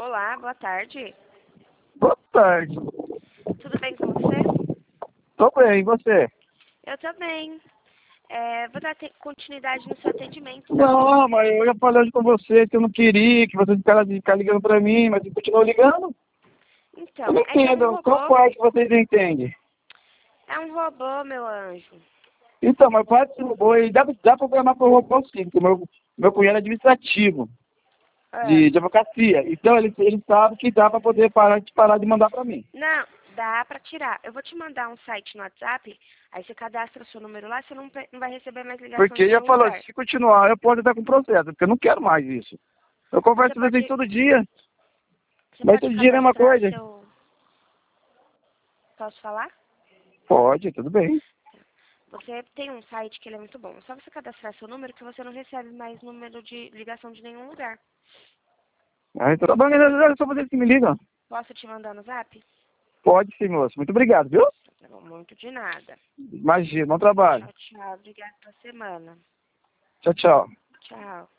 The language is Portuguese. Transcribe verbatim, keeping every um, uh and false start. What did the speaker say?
Olá, boa tarde. Boa tarde. Tudo bem com você? Tô bem, e você? Eu também. É, vou dar te- continuidade no seu atendimento. Tá? Não, mas eu já falei hoje com você que eu não queria, que você ficar ficar ligando pra mim, mas você continuou ligando. Então, Eu não é que é um entendo. Qual robô. parte que vocês não entendem? É um robô, meu anjo. Então, mas parte do robô, e dá, dá pra programar pro robô sim, porque meu, meu cunhado é administrativo, Ah, de, de advocacia. Então ele, ele sabe que dá pra poder parar de, parar de mandar pra mim. não, dá pra tirar. Eu vou te mandar um site no WhatsApp, aí você cadastra o seu número lá, você não, pe- não vai receber mais ligação Porque de ele já nenhum falou, lugar. se continuar, eu posso estar com processo, porque eu não quero mais isso. Eu Você converso com vocês pode, todo dia, você mas pode todo dia é a mesma cadastrar coisa. seu... Posso falar? Pode, tudo bem. Você tem um site que ele é muito bom. É só você cadastrar seu número que você não recebe mais número de ligação de nenhum lugar. Ah, então tá bom, é só vocês que me ligam. Posso te mandar no zap? Pode sim, moço. Muito obrigado, viu? Tá bom, muito de nada. Imagina, bom trabalho. Tchau, tchau. Obrigada pela semana. Tchau, tchau. Tchau.